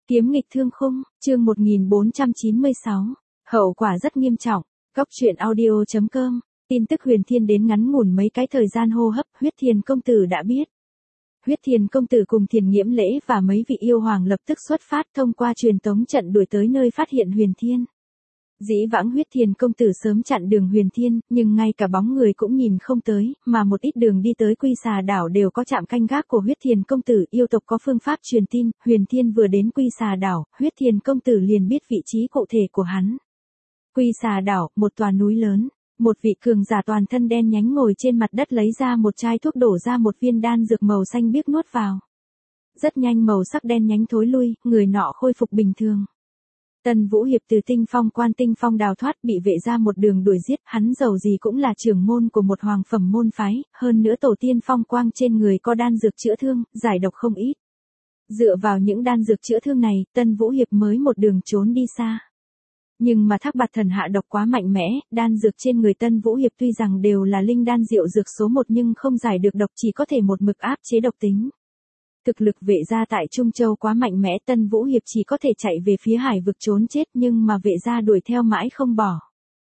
Kiếm nghịch thương khung, chương 1496. Hậu quả rất nghiêm trọng. Góc truyện audio.com. Tin tức Huyền Thiên đến ngắn ngủn mấy cái thời gian hô hấp, Huyết Thiền công tử đã biết. Huyết Thiền công tử cùng Thiền Nghiễm Lễ và mấy vị yêu hoàng lập tức xuất phát thông qua truyền tống trận đuổi tới nơi phát hiện Huyền Thiên. Dĩ vãng Huyết Thiền công tử sớm chặn đường Huyền Thiên, nhưng ngay cả bóng người cũng nhìn không tới, mà một ít đường đi tới Quy Xà đảo đều có trạm canh gác của Huyết Thiền công tử. Yêu tộc có phương pháp truyền tin, Huyền Thiên vừa đến Quy Xà đảo, Huyết Thiền công tử liền biết vị trí cụ thể của hắn. Quy Xà đảo, một tòa núi lớn, một vị cường giả toàn thân đen nhánh ngồi trên mặt đất lấy ra một chai thuốc đổ ra một viên đan dược màu xanh biếc nuốt vào. Rất nhanh màu sắc đen nhánh thối lui, người nọ khôi phục bình thường. Tân Vũ Hiệp từ Tinh Phong Quan Tinh Phong đào thoát, bị vệ gia một đường đuổi giết, hắn dầu gì cũng là trưởng môn của một hoàng phẩm môn phái, hơn nữa tổ tiên phong quang trên người có đan dược chữa thương, giải độc không ít. Dựa vào những đan dược chữa thương này, Tân Vũ Hiệp mới một đường trốn đi xa. Nhưng mà Thác Bạt Thần hạ độc quá mạnh mẽ, đan dược trên người Tân Vũ Hiệp tuy rằng đều là linh đan diệu dược số 1 nhưng không giải được độc, chỉ có thể một mực áp chế độc tính. Thực lực vệ gia tại Trung Châu quá mạnh mẽ, Tân Vũ Hiệp chỉ có thể chạy về phía hải vực trốn chết, nhưng mà vệ gia đuổi theo mãi không bỏ.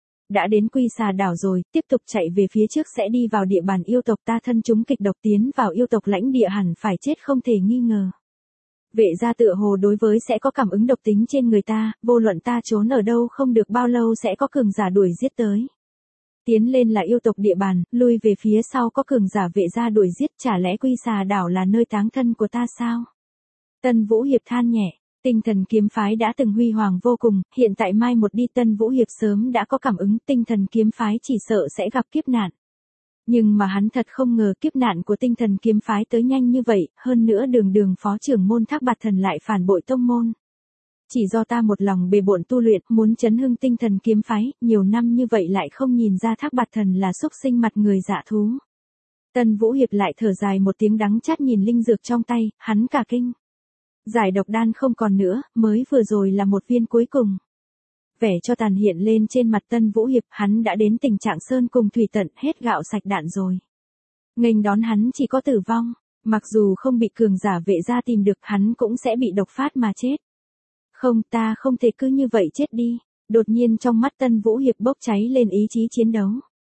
Đã đến Quy Xà đảo rồi, tiếp tục chạy về phía trước sẽ đi vào địa bàn yêu tộc, ta thân chúng kịch độc tiến vào yêu tộc lãnh địa hẳn phải chết không thể nghi ngờ. Vệ gia tựa hồ đối với sẽ có cảm ứng độc tính trên người ta, vô luận ta trốn ở đâu không được bao lâu sẽ có cường giả đuổi giết tới. Tiến lên là yêu tộc địa bàn, lui về phía sau có cường giả vệ gia đuổi giết, chả lẽ Quy Xà đảo là nơi táng thân của ta sao? Tân Vũ Hiệp than nhẹ, Tinh Thần kiếm phái đã từng huy hoàng vô cùng, hiện tại mai một đi Tân Vũ Hiệp sớm đã có cảm ứng, Tinh Thần kiếm phái chỉ sợ sẽ gặp kiếp nạn. Nhưng mà hắn thật không ngờ kiếp nạn của Tinh Thần kiếm phái tới nhanh như vậy, hơn nữa đường phó trưởng môn Thác Bạt Thần lại phản bội tông môn. Chỉ do ta một lòng bề bộn tu luyện, muốn chấn hưng Tinh Thần kiếm phái, nhiều năm như vậy lại không nhìn ra Thác Bạt Thần là xúc sinh mặt người dạ thú. Tân Vũ Hiệp lại thở dài một tiếng đắng chát nhìn linh dược trong tay, hắn cả kinh. Giải độc đan không còn nữa, mới vừa rồi là một viên cuối cùng. Vẻ cho tàn hiện lên trên mặt Tân Vũ Hiệp, hắn đã đến tình trạng sơn cùng thủy tận, hết gạo sạch đạn rồi. Nghênh đón hắn chỉ có tử vong, mặc dù không bị cường giả vệ gia tìm được, hắn cũng sẽ bị độc phát mà chết. Không, ta không thể cứ như vậy chết đi. Đột nhiên trong mắt Tân Vũ Hiệp bốc cháy lên ý chí chiến đấu.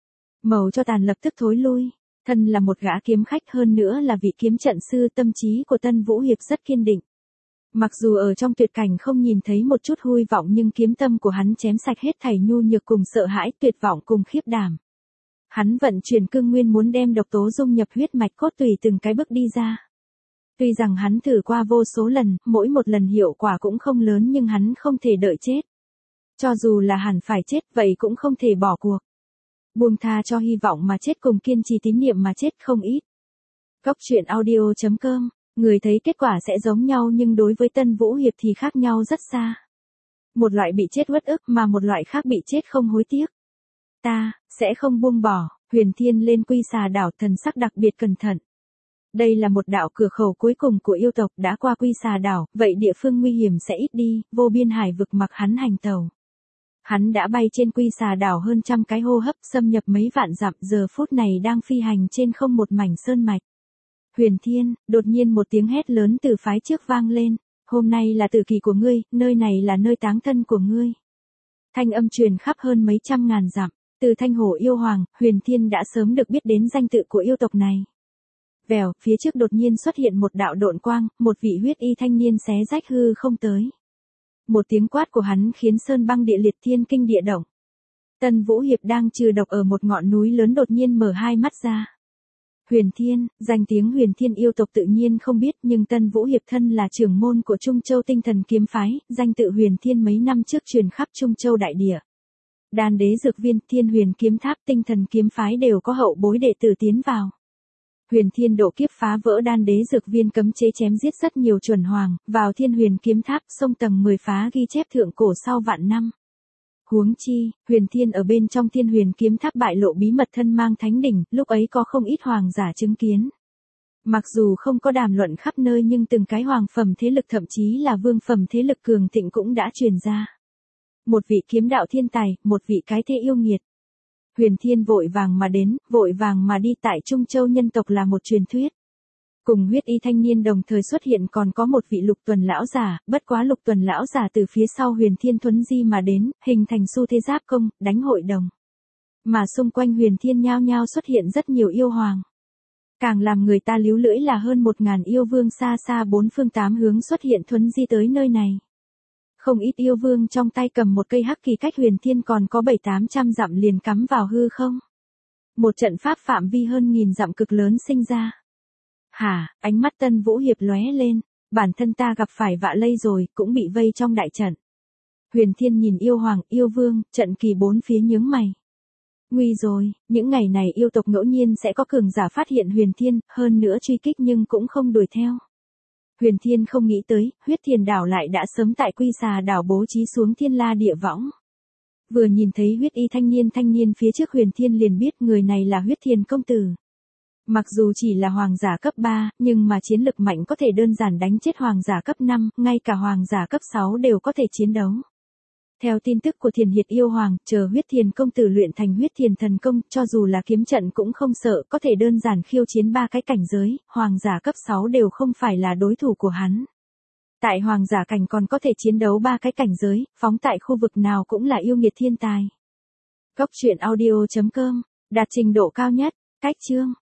Màu cho tàn lập tức thối lui. Thân là một gã kiếm khách, hơn nữa là vị kiếm trận sư, tâm trí của Tân Vũ Hiệp rất kiên định. Mặc dù ở trong tuyệt cảnh không nhìn thấy một chút huy vọng nhưng kiếm tâm của hắn chém sạch hết thảy nhu nhược cùng sợ hãi, tuyệt vọng cùng khiếp đảm. Hắn vận chuyển cương nguyên muốn đem độc tố dung nhập huyết mạch cốt tùy từng cái bước đi ra. Tuy rằng hắn thử qua vô số lần, mỗi một lần hiệu quả cũng không lớn nhưng hắn không thể đợi chết. Cho dù là hẳn phải chết vậy cũng không thể bỏ cuộc. Buông tha cho hy vọng mà chết cùng kiên trì tín niệm mà chết không ít. Góc truyện audio.com, người thấy kết quả sẽ giống nhau nhưng đối với Tân Vũ Hiệp thì khác nhau rất xa. Một loại bị chết uất ức mà một loại khác bị chết không hối tiếc. Ta, sẽ không buông bỏ. Huyền Thiên lên Quy Xà đảo, thần sắc đặc biệt cẩn thận. Đây là một đạo cửa khẩu cuối cùng của yêu tộc, đã qua Quy Xà đảo, vậy địa phương nguy hiểm sẽ ít đi, vô biên hải vực mặc hắn hành tàu. Hắn đã bay trên Quy Xà đảo hơn trăm cái hô hấp, xâm nhập mấy vạn dặm, giờ phút này đang phi hành trên không một mảnh sơn mạch. Huyền Thiên, đột nhiên một tiếng hét lớn từ phái trước vang lên, hôm nay là tử kỳ của ngươi, nơi này là nơi táng thân của ngươi. Thanh âm truyền khắp hơn mấy trăm ngàn dặm, từ Thanh Hổ yêu hoàng, Huyền Thiên đã sớm được biết đến danh tự của yêu tộc này. Vèo, phía trước đột nhiên xuất hiện một đạo độn quang, một vị huyết y thanh niên xé rách hư không tới. Một tiếng quát của hắn khiến sơn băng địa liệt, thiên kinh địa động. Tân Vũ Hiệp đang trừ độc ở một ngọn núi lớn đột nhiên mở hai mắt ra. Huyền Thiên, danh tiếng Huyền Thiên yêu tộc tự nhiên không biết nhưng Tân Vũ Hiệp thân là trưởng môn của Trung Châu Tinh Thần kiếm phái, danh tự Huyền Thiên mấy năm trước truyền khắp Trung Châu đại địa. Đan đế dược viên, Thiên Huyền kiếm tháp, Tinh Thần kiếm phái đều có hậu bối đệ tử tiến vào. Huyền Thiên độ kiếp phá vỡ đan đế dược viên cấm chế chém giết rất nhiều chuẩn hoàng, vào Thiên Huyền kiếm tháp, sông tầng 10 phá ghi chép thượng cổ sau vạn năm. Huống chi, Huyền Thiên ở bên trong Thiên Huyền kiếm tháp bại lộ bí mật thân mang thánh đỉnh, lúc ấy có không ít hoàng giả chứng kiến. Mặc dù không có đàm luận khắp nơi nhưng từng cái hoàng phẩm thế lực thậm chí là vương phẩm thế lực cường thịnh cũng đã truyền ra. Một vị kiếm đạo thiên tài, một vị cái thế yêu nghiệt. Huyền Thiên vội vàng mà đến, vội vàng mà đi, tại Trung Châu nhân tộc là một truyền thuyết. Cùng huyết y thanh niên đồng thời xuất hiện còn có một vị Lục Tuần lão giả, bất quá Lục Tuần lão giả từ phía sau Huyền Thiên Thuấn Di mà đến, hình thành xu thế giáp công, đánh hội đồng. Mà xung quanh Huyền Thiên nhao nhao xuất hiện rất nhiều yêu hoàng. Càng làm người ta líu lưỡi là hơn 1000 yêu vương xa xa bốn phương tám hướng xuất hiện Thuấn Di tới nơi này. Không ít yêu vương trong tay cầm một cây hắc kỳ cách Huyền Thiên còn có 700-800 dặm liền cắm vào hư không. Một trận pháp phạm vi hơn 1000 dặm cực lớn sinh ra. Hả, ánh mắt Tân Vũ Hiệp lóe lên, bản thân ta gặp phải vạ lây rồi, cũng bị vây trong đại trận. Huyền Thiên nhìn yêu hoàng, yêu vương, trận kỳ bốn phía nhướng mày. Nguy rồi, những ngày này yêu tộc ngẫu nhiên sẽ có cường giả phát hiện Huyền Thiên, hơn nữa truy kích nhưng cũng không đuổi theo. Huyền Thiên không nghĩ tới, huyết thiền đảo lại đã sớm tại Quy Xà đảo bố trí xuống thiên la địa võng. Vừa nhìn thấy huyết y thanh niên phía trước Huyền Thiên liền biết người này là huyết thiền công tử. Mặc dù chỉ là hoàng giả cấp 3, nhưng mà chiến lực mạnh có thể đơn giản đánh chết hoàng giả cấp 5, ngay cả hoàng giả cấp 6 đều có thể chiến đấu. Theo tin tức của Thiền Hiệt yêu hoàng, chờ huyết thiền công tử luyện thành huyết thiền thần công, cho dù là kiếm trận cũng không sợ, có thể đơn giản khiêu chiến 3 cái cảnh giới, hoàng giả cấp 6 đều không phải là đối thủ của hắn. Tại hoàng giả cảnh còn có thể chiến đấu 3 cái cảnh giới, phóng tại khu vực nào cũng là yêu nghiệt thiên tài. Góc truyện audio.com, đạt trình độ cao nhất, cách chương.